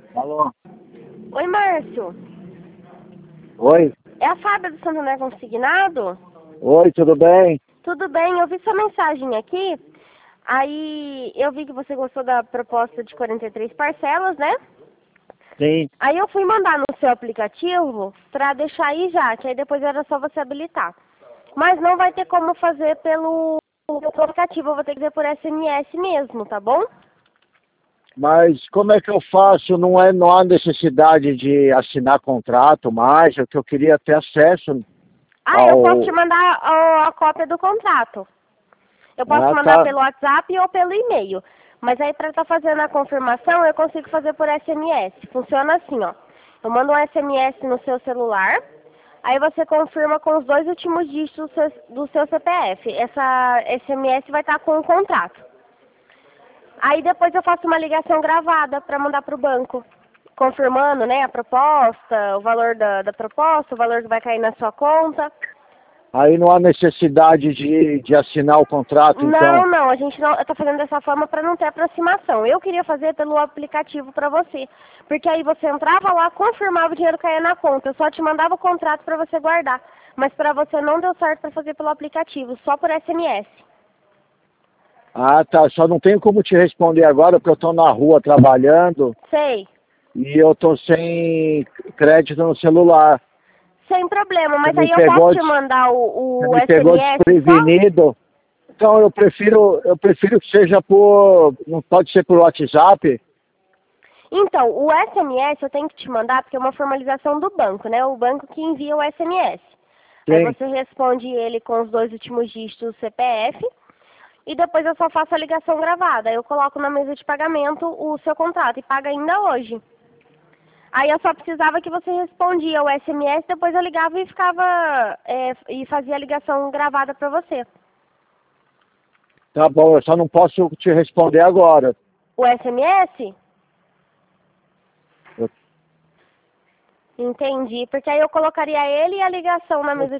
Alô? Oi, Márcio. Oi? É a Fábia do Santander Consignado? Oi, tudo bem? Tudo bem, eu vi sua mensagem aqui. Aí eu vi que você gostou da proposta de 43 parcelas, né? Sim. Aí eu fui mandar no seu aplicativo pra deixar aí já, que aí depois era só você habilitar. Mas não vai ter como fazer pelo aplicativo, eu vou ter que fazer por SMS mesmo, tá bom? Mas como é que eu faço? Não há necessidade de assinar contrato mais, é que eu queria ter acesso Ah, eu posso te ao... mandar a cópia do contrato. Eu posso Ah, mandar tá. pelo WhatsApp ou pelo e-mail. Mas aí para estar fazendo a confirmação, eu consigo fazer por SMS. Funciona assim, ó. Eu mando um SMS no seu celular, aí você confirma com os dois últimos dígitos do seu CPF. Essa SMS vai estar com o contrato. Aí depois eu faço uma ligação gravada para mandar para o banco, confirmando, né, a proposta, o valor da proposta, o valor que vai cair na sua conta. Aí não há necessidade de assinar o contrato, então. Não, a gente não, eu tô fazendo dessa forma para não ter aproximação. Eu queria fazer pelo aplicativo para você, porque aí você entrava lá, confirmava o dinheiro caía na conta, eu só te mandava o contrato para você guardar. Mas para você não deu certo para fazer pelo aplicativo, só por SMS. Ah, tá. Só não tenho como te responder agora, porque eu estou na rua trabalhando Sei. e eu estou sem crédito no celular. Sem problema, Você mas me aí eu posso pegou, te mandar você o me pegou SMS só? desprevenido. Então eu prefiro que seja não pode ser por WhatsApp? Então, o SMS eu tenho que te mandar porque é uma formalização do banco, né? O banco que envia o SMS. Aí Sim. você responde ele com os dois últimos dígitos do CPF e depois eu só faço a ligação gravada. Eu coloco na mesa de pagamento o seu contrato e paga ainda hoje. Aí eu só precisava que você respondia o SMS, depois eu ligava e ficava e fazia a ligação gravada para você. Tá bom, eu só não posso te responder agora. O SMS? Eu Entendi, porque aí eu colocaria ele e a ligação na mesa